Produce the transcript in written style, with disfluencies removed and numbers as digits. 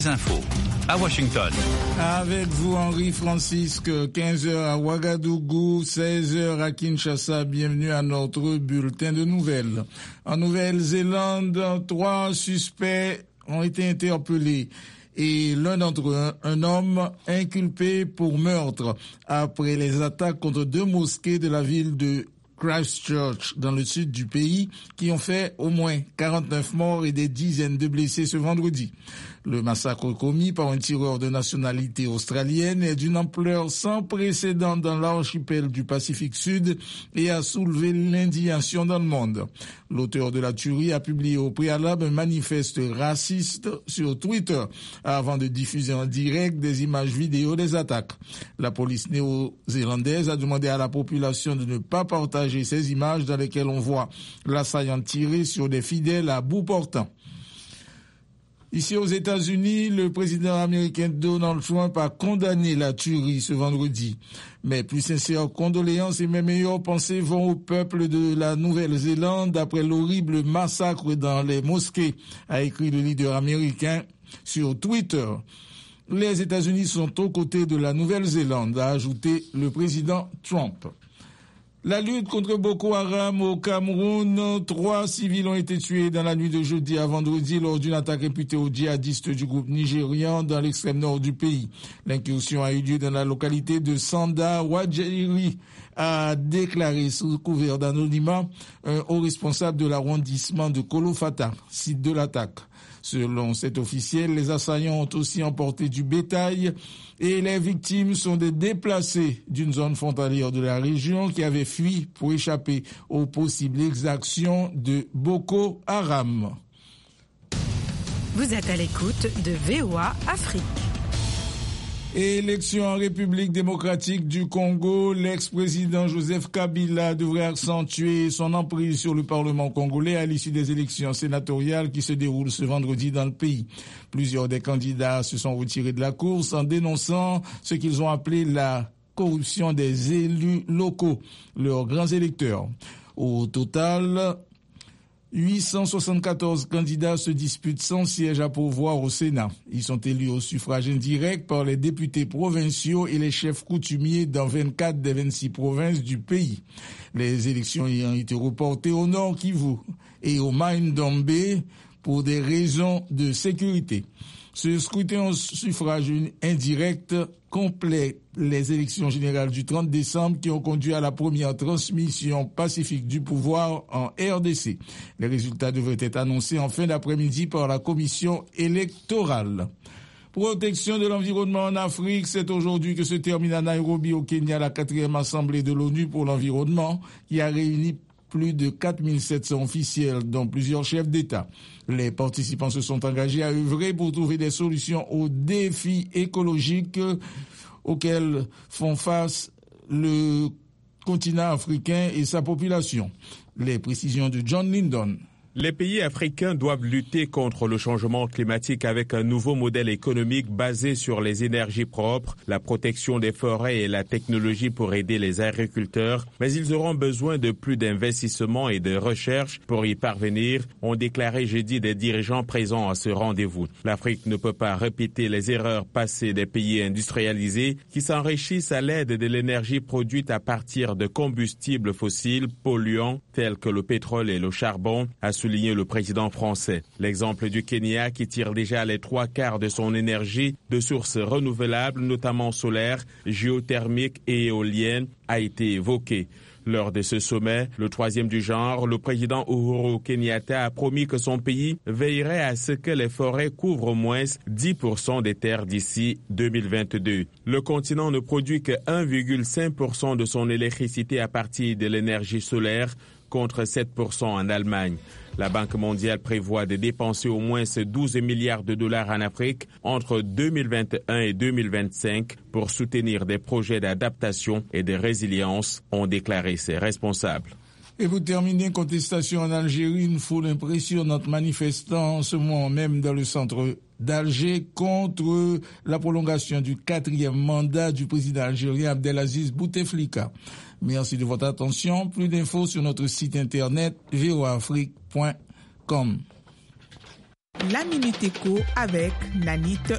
Infos à Washington. Avec vous, Henri Francisque, 15h à Ouagadougou, 16h à Kinshasa. Bienvenue à notre bulletin de nouvelles. En Nouvelle-Zélande, 3 suspects ont été interpellés. Et l'un d'entre eux, un homme inculpé pour meurtre après les attaques contre 2 mosquées de la ville de Christchurch, dans le sud du pays, qui ont fait au moins 49 morts et des dizaines de blessés ce vendredi. Le massacre commis par un tireur de nationalité australienne est d'une ampleur sans précédent dans l'archipel du Pacifique Sud et a soulevé l'indignation dans le monde. L'auteur de la tuerie a publié au préalable un manifeste raciste sur Twitter avant de diffuser en direct des images vidéo des attaques. La police néo-zélandaise a demandé à la population de ne pas partager ces images dans lesquelles on voit l'assaillant tirer sur des fidèles à bout portant. Ici aux États-Unis, le président américain Donald Trump a condamné la tuerie ce vendredi. Mes plus sincères condoléances et mes meilleures pensées vont au peuple de la Nouvelle-Zélande après l'horrible massacre dans les mosquées, a écrit le leader américain sur Twitter. Les États-Unis sont aux côtés de la Nouvelle-Zélande, a ajouté le président Trump. La lutte contre Boko Haram au Cameroun, 3 civils ont été tués dans la nuit de jeudi à vendredi lors d'une attaque imputée aux djihadistes du groupe nigérian dans l'extrême nord du pays. L'incursion a eu lieu dans la localité de Sanda Wadjiri, a déclaré sous couvert d'anonymat un haut responsable de l'arrondissement de Kolofata, site de l'attaque. Selon cet officiel, les assaillants ont aussi emporté du bétail et les victimes sont des déplacés d'une zone frontalière de la région qui avaient fui pour échapper aux possibles exactions de Boko Haram. Vous êtes à l'écoute de VOA Afrique. Élection en République démocratique du Congo, l'ex-président Joseph Kabila devrait accentuer son emprise sur le Parlement congolais à l'issue des élections sénatoriales qui se déroulent ce vendredi dans le pays. Plusieurs des candidats se sont retirés de la course en dénonçant ce qu'ils ont appelé la corruption des élus locaux, leurs grands électeurs. Au total, 874 candidats se disputent 100 sièges à pourvoir au Sénat. Ils sont élus au suffrage indirect par les députés provinciaux et les chefs coutumiers dans 24 des 26 provinces du pays. Les élections ayant été reportées au Nord Kivu et au Mai-Ndombe pour des raisons de sécurité. Ce scrutin au suffrage indirect complète les élections générales du 30 décembre qui ont conduit à la première transmission pacifique du pouvoir en RDC. Les résultats devraient être annoncés en fin d'après-midi par la commission électorale. Protection de l'environnement en Afrique, c'est aujourd'hui que se termine à Nairobi au Kenya la 4e assemblée de l'ONU pour l'environnement qui a réuni plus de 4700 officiels, dont plusieurs chefs d'État. Les participants se sont engagés à œuvrer pour trouver des solutions aux défis écologiques auxquels font face le continent africain et sa population. Les précisions de John Lyndon. Les pays africains doivent lutter contre le changement climatique avec un nouveau modèle économique basé sur les énergies propres, la protection des forêts et la technologie pour aider les agriculteurs, mais ils auront besoin de plus d'investissements et de recherche pour y parvenir, ont déclaré jeudi des dirigeants présents à ce rendez-vous. L'Afrique ne peut pas répéter les erreurs passées des pays industrialisés qui s'enrichissent à l'aide de l'énergie produite à partir de combustibles fossiles polluants tels que le pétrole et le charbon, a souligné le président français. L'exemple du Kenya qui tire déjà les 3/4 de son énergie de sources renouvelables, notamment solaires, géothermiques et éoliennes, a été évoqué. Lors de ce sommet, le 3e du genre, le président Uhuru Kenyatta a promis que son pays veillerait à ce que les forêts couvrent au moins 10% des terres d'ici 2022. Le continent ne produit que 1,5% de son électricité à partir de l'énergie solaire, contre 7% en Allemagne. La Banque mondiale prévoit de dépenser au moins 12 milliards de dollars en Afrique entre 2021 et 2025 pour soutenir des projets d'adaptation et de résilience, ont déclaré ses responsables. Et pour terminer, contestation en Algérie, une foule impressionnante manifestant en ce moment même dans le centre d'Alger contre la prolongation du 4e mandat du président algérien Abdelaziz Bouteflika. Merci de votre attention. Plus d'infos sur notre site internet voaafrique.com. La Minute Éco avec Nanit